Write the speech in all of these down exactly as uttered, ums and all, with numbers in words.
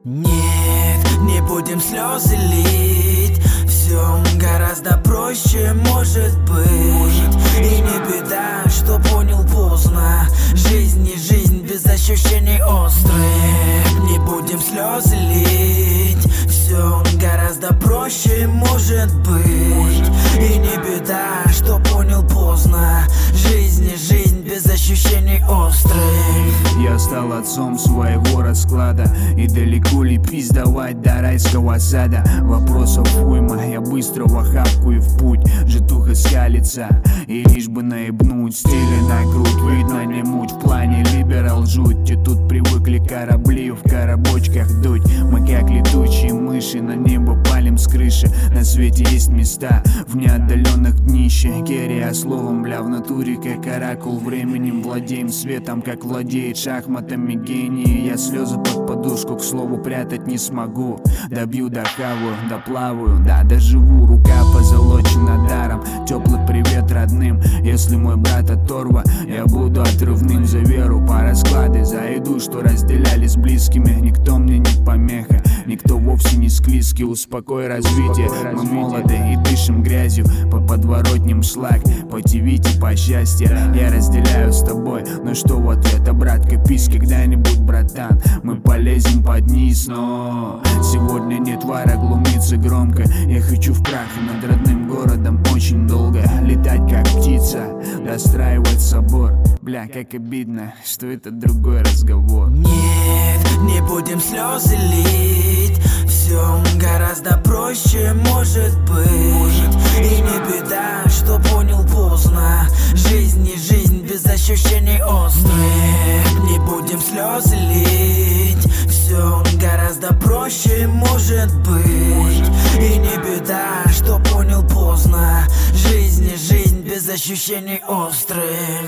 Нет, не будем слезы лить, все гораздо проще может быть. И не беда, что понял поздно, жизнь не жизнь без ощущений острых. Не будем слезы лить, все гораздо проще может быть. И не беда, что понял поздно, жизнь не жизнь без ощущений острых. Я стал отцом своего расклада, и далеко ли пиздовать до райского сада. Вопросов уйма, я быстро в охапку и в путь. Житуха скалится, и лишь бы наебнуть. Стили на грудь, видно не муть. В плане либерал жуть, и тут привыкли корабли в коробочках дуть. Мы как летучие мыши, на небо палим с крыши. На свете есть места в неотдаленных днище. Керия словом, бля, в натуре как оракул. Временем владеем светом, как владеет шахматами гений. Я слезы под подушку, к слову, прятать не смогу. Добью, дохаваю, доплаваю, да, доживу. Рука позолочена даром, теплый привет родным. Если мой брат оторва, я буду отрывным за веру. По расклады, за еду, что разделяли с близкими. Никто мне не помеха, никто вовсе не склизкий. Успокой развитие, мы молоды и дышим грязью. По подворотням шлак, по тивите, по счастью. Я разделяю с тобой, но что в ответ, а брат, копись когда-нибудь, братан. Мы полезем под низ, но сегодня нет вара, глумиться громко. Я хочу в прах и над родным городом очень долго летать как птица, достраивать собор. Бля, как обидно, что это другой разговор. Нет, не будем слезы лить, все гораздо проще может быть. И не беда, что понял поздно, жизнь не жизнь без ощущений острых. Не будем слезы лить, все гораздо проще может быть. И не беда, что понял поздно, жизнь не жизнь без ощущений острых.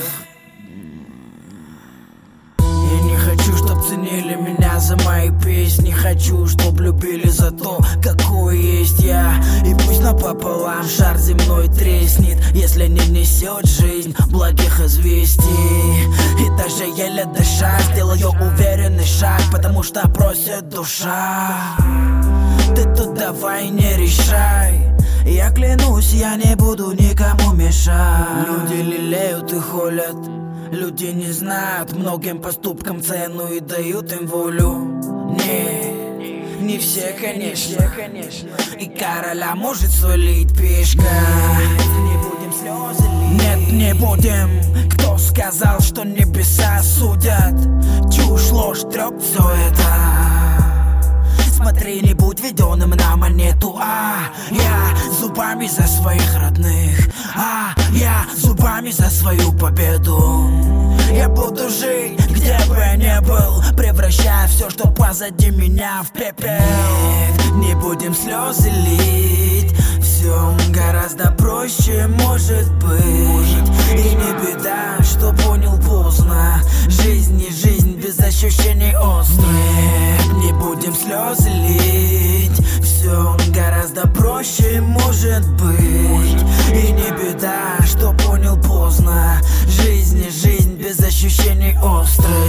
Я не хочу, чтоб ценили меня за мои песни. Хочу, чтоб любили за то, какой есть я. И пусть напополам шар земной треснет, если не несет жизнь благих известий. И даже еле дыша сделаю уверенный шаг, потому что просит душа. Ты тут давай не решай, я клянусь, я не буду никому мешать. Люди лелеют и холят, люди не знают многим поступкам цену и дают им волю. Не, не все, конечно, и короля может свалить пешка. Не будем слезы лить. Нет, не будем. Кто сказал, что небеса судят? Чушь, ложь, трёп, все это. Смотри, не будь ведённым на монету. А я зубами за своих родных, а я зубами за свою победу. Я буду жить, где бы я ни был, превращая все, что позади меня, в пепел. Нет, не будем слезы лить, все гораздо проще может быть. И не беда, что понял поздно, жизнь не жизнь без ощущений острых. Не будем слезы лить, все гораздо проще может быть. И не беда, что понял поздно, жизнь не жизнь без ощущений острых.